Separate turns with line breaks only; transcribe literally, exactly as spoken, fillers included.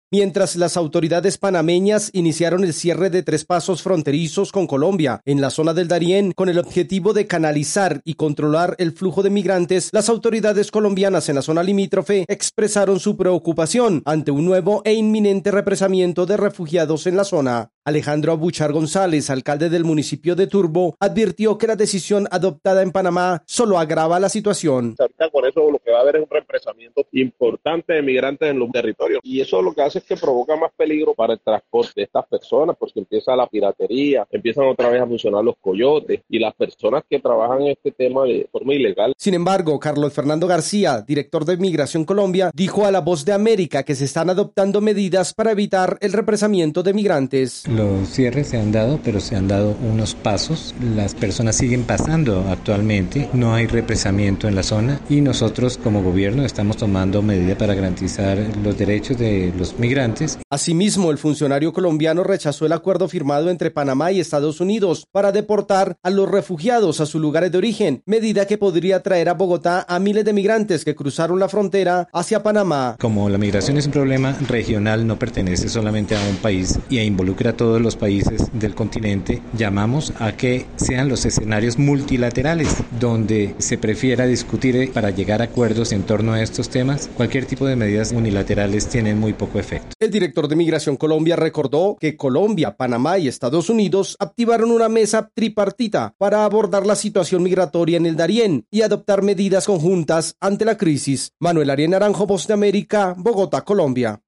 Mientras las autoridades panameñas iniciaron el cierre de tres pasos fronterizos con Colombia en la zona del Darién con el objetivo de canalizar y controlar el flujo de migrantes, las autoridades colombianas en la zona limítrofe expresaron su preocupación ante un nuevo e inminente represamiento de refugiados en la zona. Alejandro Abuchar González, alcalde del municipio de Turbo, advirtió que la decisión adoptada en Panamá solo agrava la situación.
Ahorita con eso lo que va a haber es un represamiento importante de migrantes en los territorios y eso lo que hace es que provoca más peligro para el transporte de estas personas porque empieza la piratería, empiezan otra vez a funcionar los coyotes y las personas que trabajan en este tema de forma ilegal.
Sin embargo, Carlos Fernando García, director de Migración Colombia, dijo a La Voz de América que se están adoptando medidas para evitar el represamiento de migrantes.
Los cierres se han dado, pero se han dado unos pasos. Las personas siguen pasando actualmente, no hay represamiento en la zona y nosotros como gobierno estamos tomando medidas para garantizar los derechos de los migrantes.
Asimismo, el funcionario colombiano rechazó el acuerdo firmado entre Panamá y Estados Unidos para deportar a los refugiados a sus lugares de origen, medida que podría traer a Bogotá a miles de migrantes que cruzaron la frontera hacia Panamá.
Como la migración es un problema regional, no pertenece solamente a un país y involucra a todos los países del continente, llamamos a que sean los escenarios multilaterales donde se prefiera discutir para llegar a acuerdos en torno a estos temas. Cualquier tipo de medidas unilaterales tienen muy poco efecto.
El director de Migración Colombia recordó que Colombia, Panamá y Estados Unidos activaron una mesa tripartita para abordar la situación migratoria en el Darién y adoptar medidas conjuntas ante la crisis. Manuel Ariel Naranjo, Voz de América, Bogotá, Colombia.